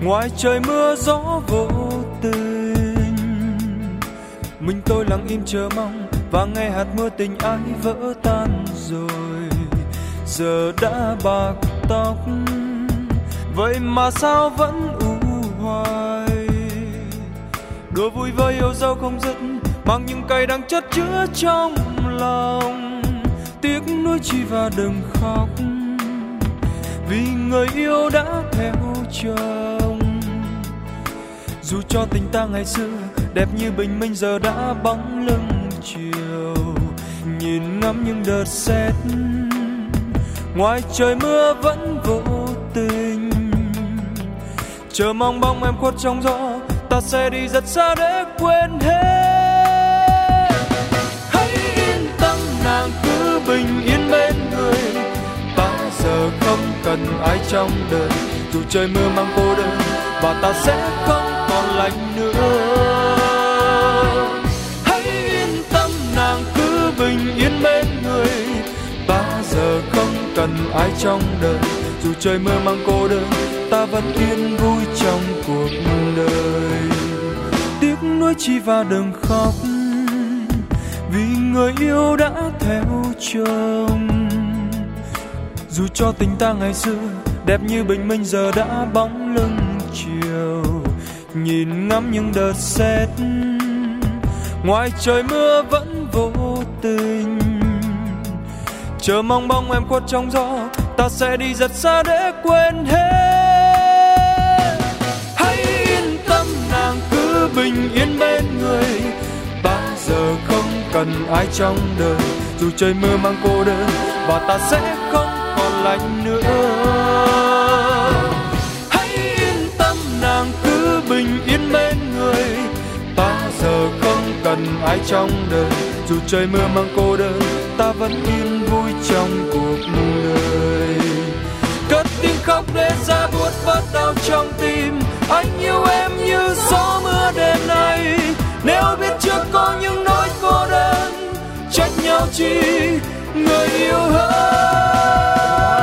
ngoài trời mưa gió vô tình. Mình tôi lặng im chờ mong và nghe hạt mưa tình ái vỡ tan rồi. Giờ đã bạc tóc, vậy mà sao vẫn u hoài. Đùa vui với yêu dấu không dứt, mang những cay đắng chất chứa trong lòng. Tiếc nuối chi và đừng khóc, vì người yêu đã theo chồng. Dù cho tình ta ngày xưa đẹp như bình minh, giờ đã bóng lưng chiều. Nhìn ngắm những đợt sét, ngoài trời mưa vẫn vô tình. Chờ mong bóng em khuất trong gió, ta sẽ đi rất xa để quên hết. Hãy yên tâm nàng cứ bình yên bên người, ta giờ không cần ai trong đời. Dù trời mưa mang cô đơn và ta sẽ không còn lạnh nữa. Hãy yên tâm nàng cứ bình yên bên người, ta giờ không cần ai trong đời. Dù trời mưa mang cô đơn, ta vẫn yên vui trong cuộc đời. Tiếc nuối chi và đừng khóc, vì người yêu đã theo chồng. Dù cho tình ta ngày xưa đẹp như bình minh, giờ đã bóng lưng chiều. Nhìn ngắm những đợt sét, ngoài trời mưa vẫn vô tình. Chờ mong bóng em khuất trong gió, ta sẽ đi rất xa để quên hết. Hãy yên tâm nàng cứ bình yên bên người, ta giờ không cần ai trong đời. Dù trời mưa mang cô đơn và ta sẽ không còn lạnh nữa. Hãy yên tâm nàng cứ bình yên bên người, ta giờ không cần ai trong đời. Dù trời mưa mang cô đơn, ta vẫn yên vui trong cuộc đời. Cất tiếng khóc để ra buốt vắt đau trong tim. Anh yêu em như gió mưa đêm nay. Nếu biết trước có những nỗi cô đơn, trách nhau chi người yêu hơn.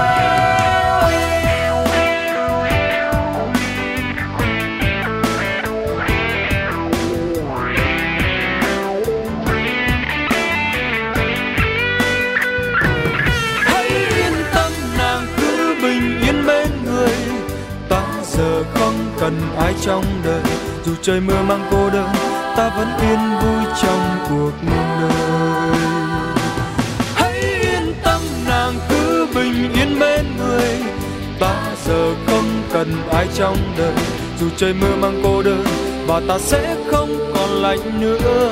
Cần ai trong đời, dù trời mưa mang cô đơn, ta vẫn yên vui trong cuộc đời. Hãy yên tâm nàng cứ bình yên bên người, ta giờ không cần ai trong đời. Dù trời mưa mang cô đơn và ta sẽ không còn lạnh nữa.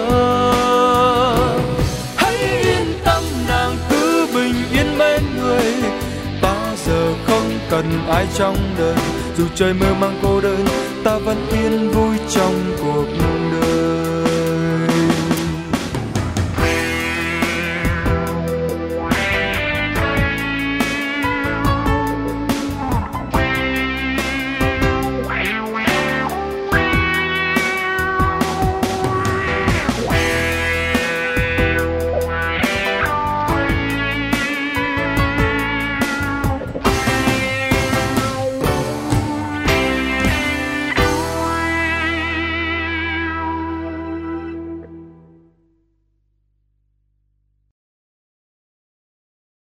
Hãy yên tâm nàng cứ bình yên bên người, ta giờ không cần ai trong đời. Dù trời mưa mang cô đơn, ta vẫn yên vui trong cuộc đời.